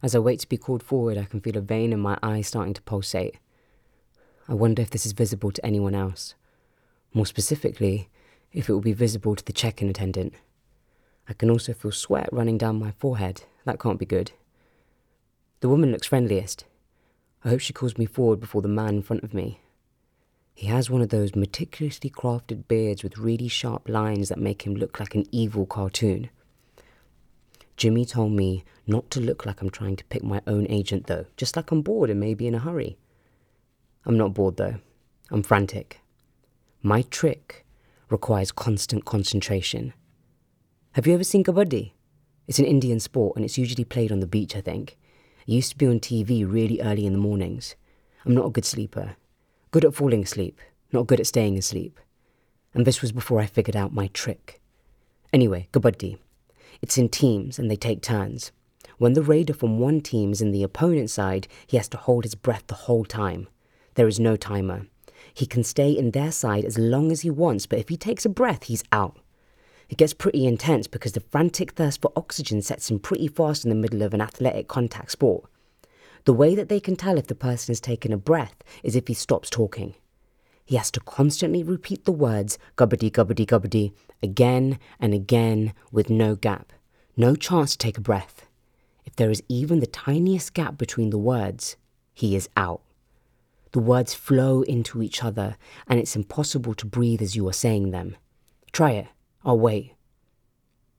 As I wait to be called forward, I can feel a vein in my eye starting to pulsate. I wonder if this is visible to anyone else. More specifically, if it will be visible to the check-in attendant. I can also feel sweat running down my forehead. That can't be good. The woman looks friendliest. I hope she calls me forward before the man in front of me. He has one of those meticulously crafted beards with really sharp lines that make him look like an evil cartoon. Jimmy told me not to look like I'm trying to pick my own agent though, just like I'm bored and maybe in a hurry. I'm not bored though. I'm frantic. My trick requires constant concentration. Have you ever seen Kabaddi? It's an Indian sport and it's usually played on the beach, I think. It used to be on TV really early in the mornings. I'm not a good sleeper. Good at falling asleep, not good at staying asleep. And this was before I figured out my trick. Anyway, Kabaddi. It's in teams and they take turns. When the raider from one team is in the opponent's side, he has to hold his breath the whole time. There is no timer. He can stay in their side as long as he wants, but if he takes a breath, he's out. It gets pretty intense because the frantic thirst for oxygen sets in pretty fast in the middle of an athletic contact sport. The way that they can tell if the person has taken a breath is if he stops talking. He has to constantly repeat the words "Kabaddi, Kabaddi, Kabaddi" again and again with no gap. No chance to take a breath. If there is even the tiniest gap between the words, he is out. The words flow into each other and it's impossible to breathe as you are saying them. Try it. I'll wait.